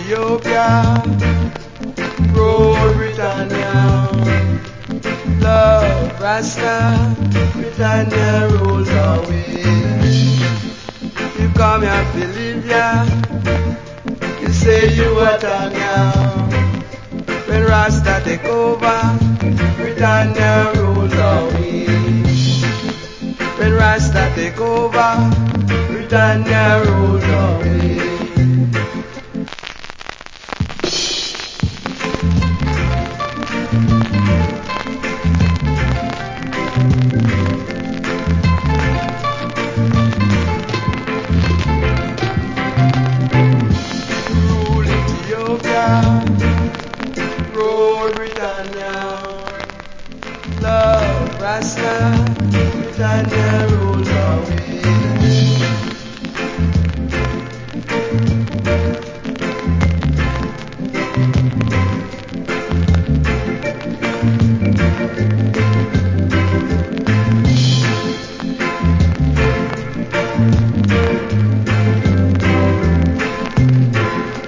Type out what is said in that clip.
Ethiopia, rule Britannia, love Rasta, Britannia rules always. You come here to Libya, you say you are Tanya. When Rasta take over, Britannia rules always. When Rasta take over, Britannia rules always. Rule Ethiopia, rule Britannia, love Rasta, Britannia rules always.